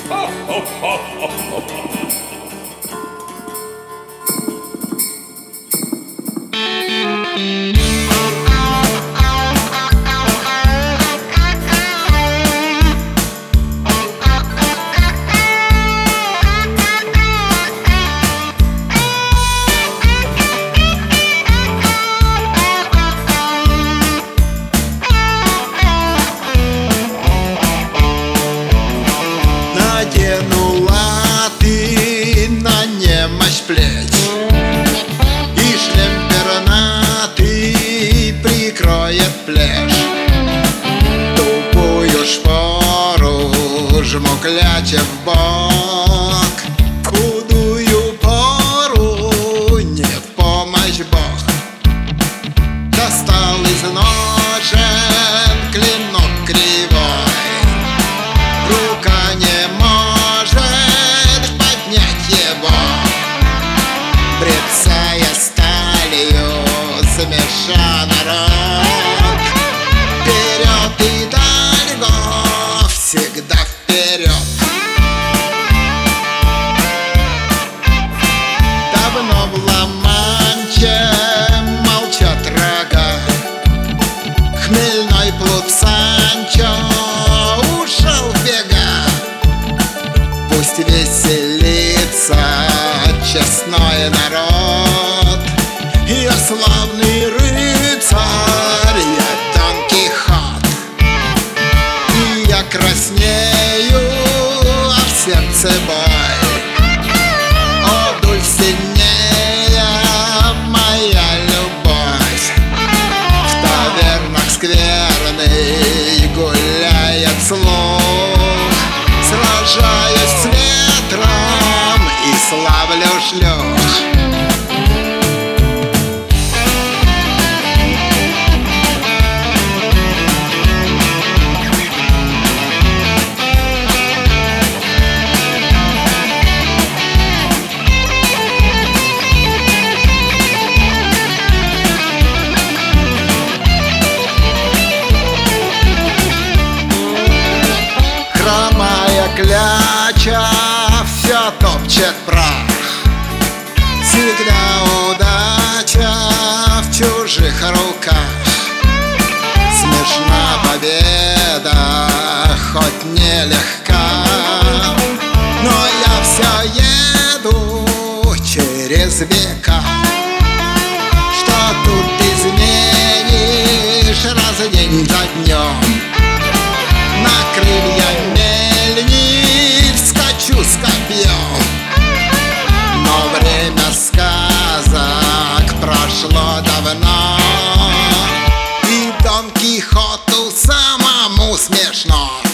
Наденула ты на немощь плеть, и шлем пернатый прикроет плешь. Тупую шпору жму кляча в бок, худую пору не в помощь Бог. Достал из ножен клинок кривой, рука не может поднять его. Брецая сталью смеша народ, вперед и дальго, всегда вперед. Давно в Ла-Манче молчат рога, хмельной плут Санчо ушел в бега. Пусть веселится честной народ, я славный рыцарь, я Дон Кихот. И я краснею, а в сердце бой. О, Дульсинея, моя любовь, в тавернах скверный гуляет слух. Сражаюсь с ветром и славлю шлюх. Хромая кляча все топчет прах, всегда удача в чужих руках. Смешна победа, хоть нелегка, но я все еду через века. Что тут изменишь раз день за днем? На крылья мельниц скачу с копьем. Но время сказок прошло давно, и Дон Кихоту самому смешно.